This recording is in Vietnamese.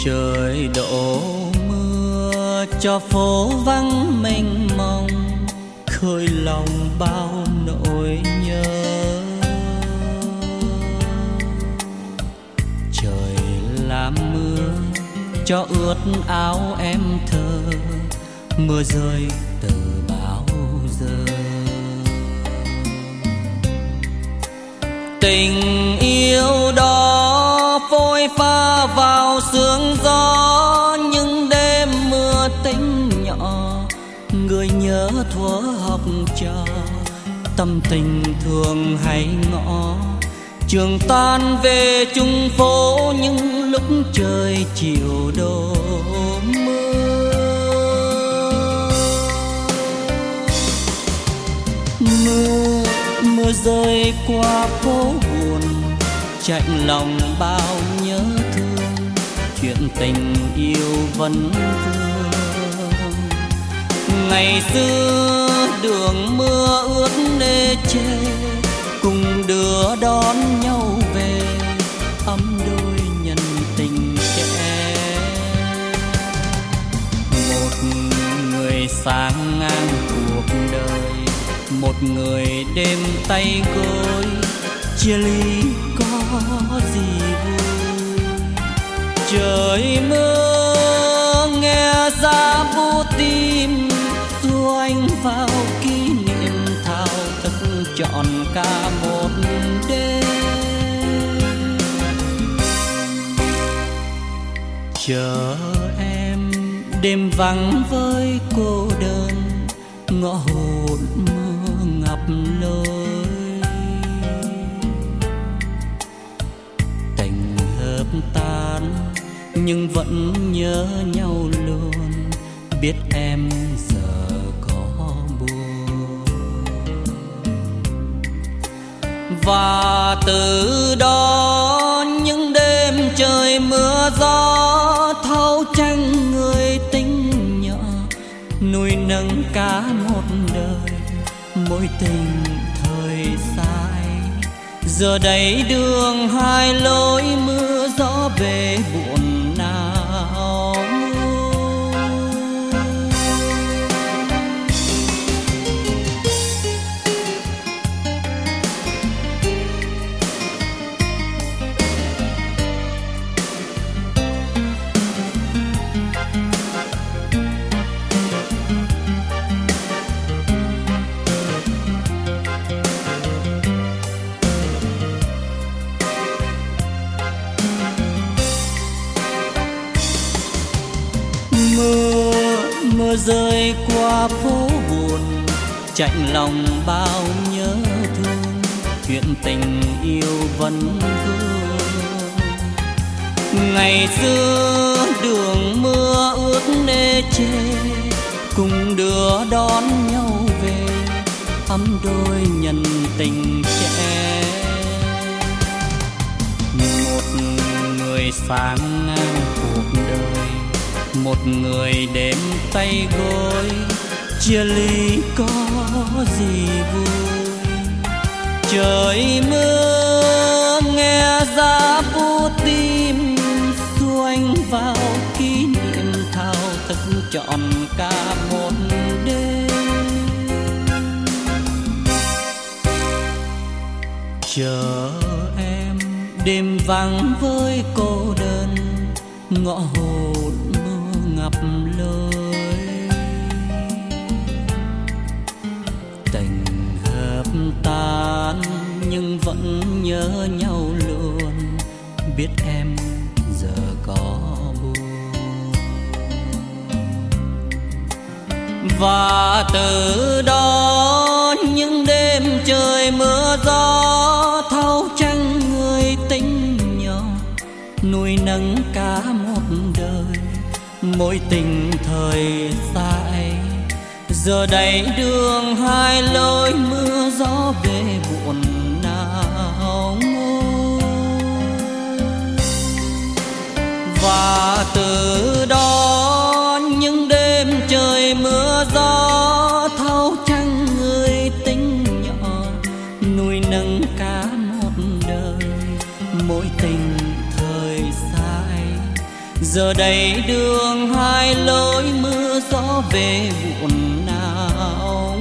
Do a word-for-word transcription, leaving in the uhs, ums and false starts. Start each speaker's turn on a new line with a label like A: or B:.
A: Trời đổ mưa cho phố vắng mênh mông, khơi lòng bao nỗi nhớ. Trời làm mưa cho ướt áo em thơ, mưa rơi từ bao giờ. Tình yêu đó phôi pha vào sương gió, những đêm mưa tính nhỏ, người nhớ thuở học trò. Tâm tình thường hay ngõ, trường tan về chung phố những lúc trời chiều đổ mưa. Mưa, mưa rơi qua phố buồn, chạnh lòng bao nhớ thương, chuyện tình yêu vẫn vương. Ngày xưa đường mưa ướt nê chê, cùng đưa đón nhau về, ấm đôi nhân tình trẻ. Một người sáng ngang cuộc đời, một người đêm tay gối, chia ly có gì vui. Trời mưa nghe giá buốt tim, xua anh vào kỷ niệm thao thức trọn cả một đêm. Chờ em đêm vắng với cô đơn, ngõ hồn mưa ngập lối. Tình hợp tan nhưng vẫn nhớ nhau luôn, biết em giờ có buồn. Và từ đó những đêm trời mưa gió, thâu tranh người tính nhỏ, nuôi nấng cả một đời mối tình thời sai. Giờ đây đường hai lối, mưa gió về buồn nào. Mưa, mưa rơi qua phố buồn, chạnh lòng bao nhớ thương, chuyện tình yêu vẫn vương. Ngày xưa đường mưa ướt nê chê, cùng đưa đón nhau về, ấm đôi nhân tình trẻ. Một người sáng ngang cuộc đời, một người đêm tay gối, chia ly có gì vui. Trời mưa nghe giá buốt tim, xua anh vào kỷ niệm thao thức trọn cả một đêm. Chờ em đêm vắng với cô đơn, ngõ hồn ngập lối. Tình hợp tan nhưng vẫn nhớ nhau luôn, biết em giờ có buồn. Và từ đó những đêm trời mưa gió, thâu tranh người tính nhỏ, nuôi nấng cả một đời mối tình thời sai. Giờ đây đường hai lối, mưa gió về buồn nào ngôi. Và từ đó những đêm trời mưa gió, thâu tranh người tính nhỏ, nuôi nấng cả một đời mối tình thời sai. Giờ đây đường hai lối mưa gió về buồn nào.